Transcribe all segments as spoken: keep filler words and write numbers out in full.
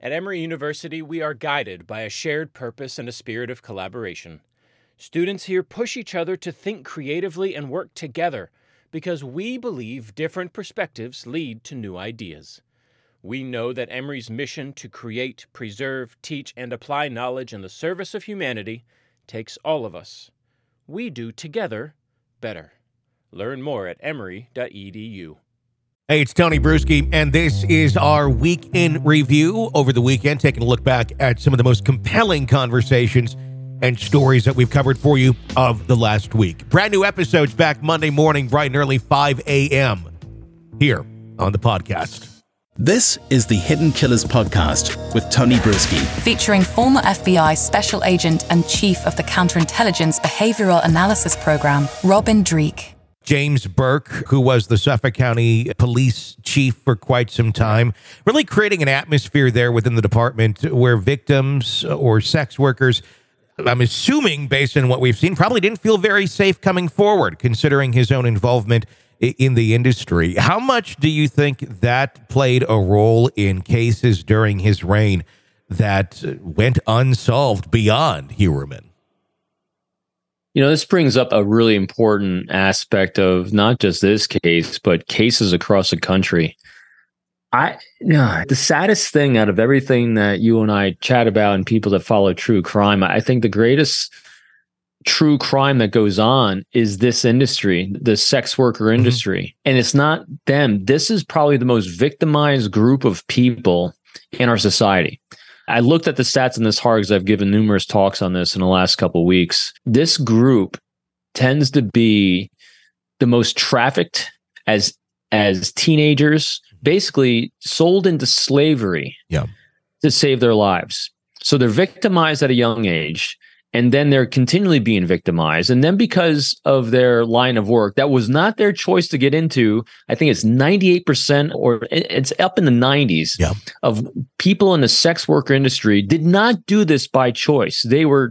At Emory University, we are guided by a shared purpose and a spirit of collaboration. Students here push each other to think creatively and work together because we believe different perspectives lead to new ideas. We know that Emory's mission to create, preserve, teach, and apply knowledge in the service of humanity takes all of us. We do together better. Learn more at emory dot e d u. Hey, it's Tony Bruschi, and this is our Week in Review over the weekend, taking a look back at some of the most compelling conversations and stories that we've covered for you of the last week. Brand new episodes back Monday morning, bright and early, five a.m. here on the podcast. This is the Hidden Killers Podcast with Tony Bruschi. Featuring former F B I Special Agent and Chief of the Counterintelligence Behavioral Analysis Program, Robin Dreeke. James Burke, who was the Suffolk County Police Chief for quite some time, really creating an atmosphere there within the department where victims or sex workers, I'm assuming based on what we've seen, probably didn't feel very safe coming forward, considering his own involvement in the industry. How much do you think that played a role in cases during his reign that went unsolved beyond Heuermann? You know, this brings up a really important aspect of not just this case, but cases across the country. I, you know, the saddest thing out of everything that you and I chat about and people that follow true crime, I think the greatest true crime that goes on is this industry, the sex worker industry. Mm-hmm. And it's not them. This is probably the most victimized group of people in our society. I looked at the stats in this hard because I've given numerous talks on this in the last couple of weeks. This group tends to be the most trafficked as as teenagers, basically sold into slavery yeah. to save their lives. So they're victimized at a young age, and then they're continually being victimized. And then because of their line of work, that was not their choice to get into. I think it's ninety-eight percent or it's up in the nineties yeah. of people in the sex worker industry did not do this by choice. They were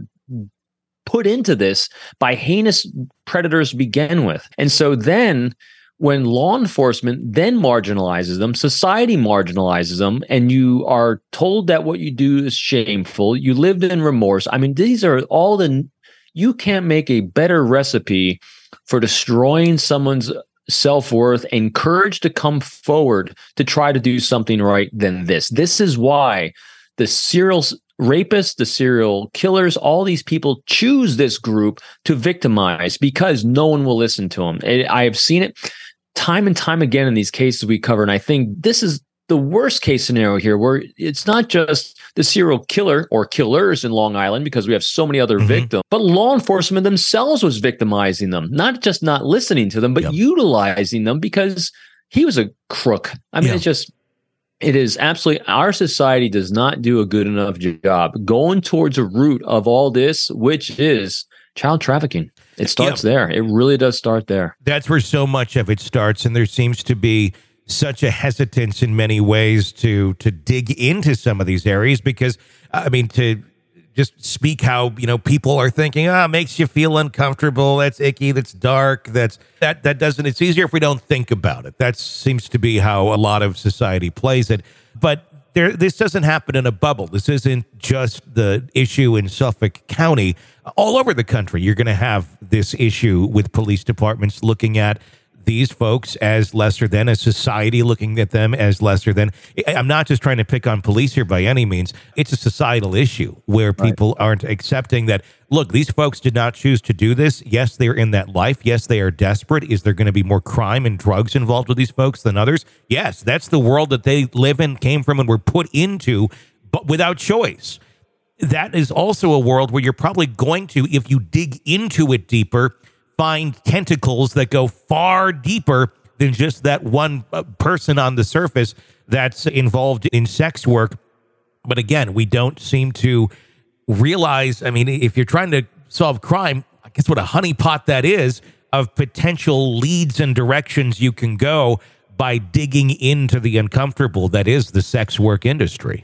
put into this by heinous predators to begin with. And so then when law enforcement then marginalizes them, society marginalizes them, and you are told that what you do is shameful, you lived in remorse. I mean, these are all the, you can't make a better recipe for destroying someone's self-worth and courage to come forward to try to do something right than this. This is why the serial rapists, the serial killers, all these people choose this group to victimize because no one will listen to them. I have seen it time and time again in these cases we cover. And I think this is the worst case scenario here, where it's not just the serial killer or killers in Long Island, because we have so many other mm-hmm. victims, but law enforcement themselves was victimizing them, not just not listening to them, but yep. utilizing them because he was a crook. I mean, yeah. it's just, it is absolutely, our society does not do a good enough job going towards a root of all this, which is child trafficking. It starts yeah. there. It really does start there. That's where so much of it starts, and there seems to be such a hesitance in many ways to to dig into some of these areas because, I mean, to just speak how, you know, people are thinking, ah, oh, makes you feel uncomfortable, that's icky, that's dark, that's that that doesn't, it's easier if we don't think about it. That seems to be how a lot of society plays it. But there, this doesn't happen in a bubble. This isn't just the issue in Suffolk County. All over the country, you're going to have this issue with police departments looking at these folks as lesser than, a society looking at them as lesser than. I'm not just trying to pick on police here by any means. It's a societal issue where people right. aren't accepting that, look, these folks did not choose to do this. Yes, they're in that life. Yes, they are desperate. Is there going to be more crime and drugs involved with these folks than others? Yes, that's the world that they live in, came from, and were put into, but without choice. That is also a world where you're probably going to, if you dig into it deeper, find tentacles that go far deeper than just that one person on the surface that's involved in sex work. But again, we don't seem to realize, I mean, if you're trying to solve crime, I guess what a honeypot that is of potential leads and directions you can go by digging into the uncomfortable that is the sex work industry.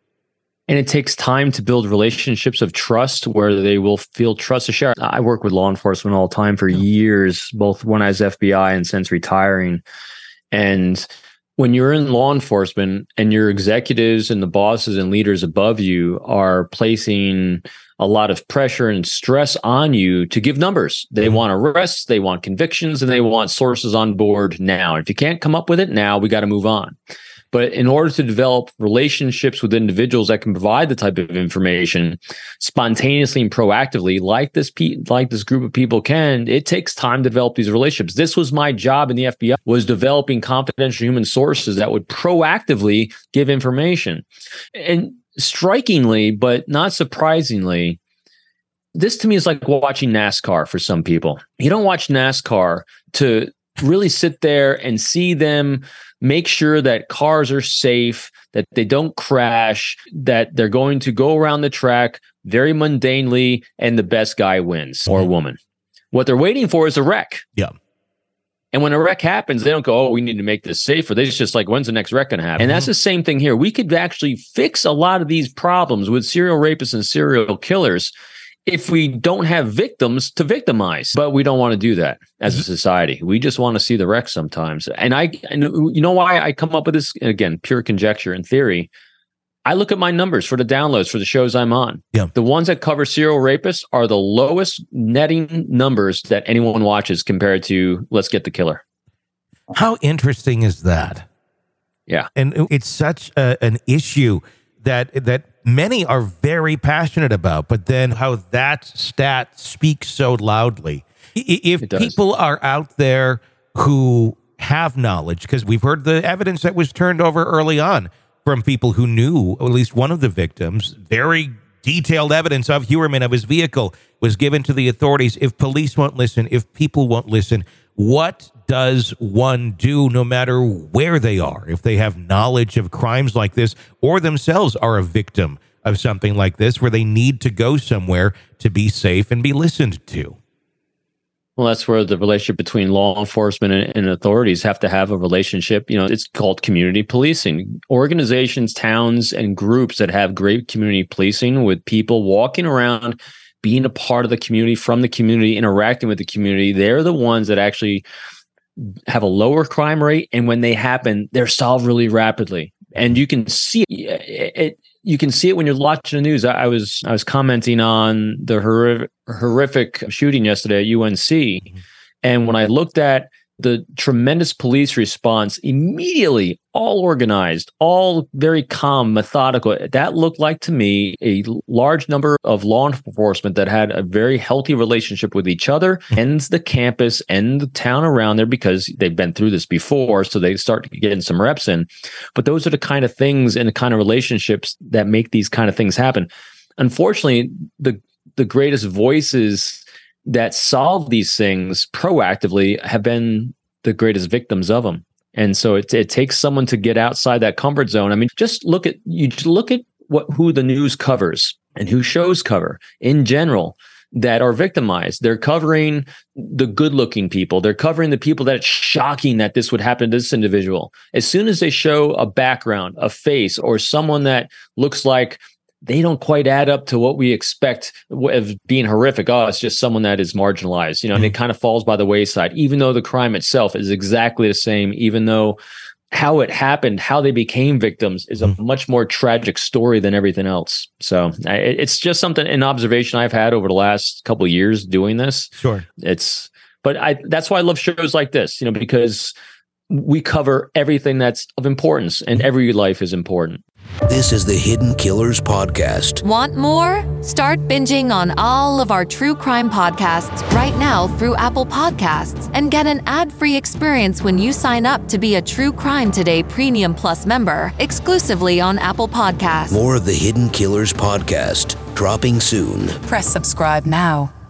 And it takes time to build relationships of trust where they will feel trust to share. I work with law enforcement all the time for years, both when I was F B I and since retiring. And when you're in law enforcement and your executives and the bosses and leaders above you are placing a lot of pressure and stress on you to give numbers. They want arrests, they want convictions, and they want sources on board now. If you can't come up with it now, we got to move on. But in order to develop relationships with individuals that can provide the type of information spontaneously and proactively, like this pe- like this group of people can, it takes time to develop these relationships. This was my job in the F B I, was developing confidential human sources that would proactively give information. And strikingly, but not surprisingly, this to me is like watching NASCAR for some people. You don't watch NASCAR to really sit there and see them make sure that cars are safe, that they don't crash, that they're going to go around the track very mundanely, and the best guy wins or woman. What they're waiting for is a wreck. Yeah. And when a wreck happens, they don't go, oh, we need to make this safer. They just like, when's the next wreck going to happen? And that's the same thing here. We could actually fix a lot of these problems with serial rapists and serial killers if we don't have victims to victimize. But we don't want to do that as a society. We just want to see the wreck sometimes. And I, and you know why I come up with this? Again, pure conjecture and theory. I look at my numbers for the downloads for the shows I'm on. Yeah. The ones that cover serial rapists are the lowest netting numbers that anyone watches compared to Let's Get the Killer. How interesting is that? Yeah. And it's such a, an issue that that many are very passionate about, but then how that stat speaks so loudly. If people are out there who have knowledge, because we've heard the evidence that was turned over early on from people who knew at least one of the victims, very detailed evidence of Heuermann, of his vehicle, was given to the authorities. If police won't listen, if people won't listen, what does one do no matter where they are? If they have knowledge of crimes like this or themselves are a victim of something like this where they need to go somewhere to be safe and be listened to? Well, that's where the relationship between law enforcement and, and authorities have to have a relationship. You know, it's called community policing. Organizations, towns, and groups that have great community policing with people walking around, being a part of the community, from the community, interacting with the community, they're the ones that actually have a lower crime rate. And when they happen, they're solved really rapidly. And you can see it, it you can see it when you're watching the news. I, I was I was commenting on the horrific, horrific shooting yesterday at U N C. Mm-hmm. And when I looked at the tremendous police response, immediately, all organized, all very calm, methodical. That looked like to me a large number of law enforcement that had a very healthy relationship with each other and the campus and the town around there, because they've been through this before. So they start getting some reps in. But those are the kind of things and the kind of relationships that make these kind of things happen. Unfortunately, the the greatest voices that solve these things proactively have been the greatest victims of them. And so it, it takes someone to get outside that comfort zone. I mean, just look at, you look at what, who the news covers and who shows cover in general that are victimized. They're covering the good looking people. They're covering the people that it's shocking that this would happen to this individual. As soon as they show a background, a face, or someone that looks like they don't quite add up to what we expect of being horrific. Oh, it's just someone that is marginalized, you know, and it kind of falls by the wayside, even though the crime itself is exactly the same, even though how it happened, how they became victims is a much more tragic story than everything else. So I, it's just something, an observation I've had over the last couple of years doing this. Sure. It's, but I, that's why I love shows like this, you know, because we cover everything that's of importance and every life is important. This is the Hidden Killers Podcast. Want more? Start binging on all of our true crime podcasts right now through Apple Podcasts and get an ad-free experience when you sign up to be a True Crime Today Premium Plus member exclusively on Apple Podcasts. More of the Hidden Killers Podcast dropping soon. Press subscribe now.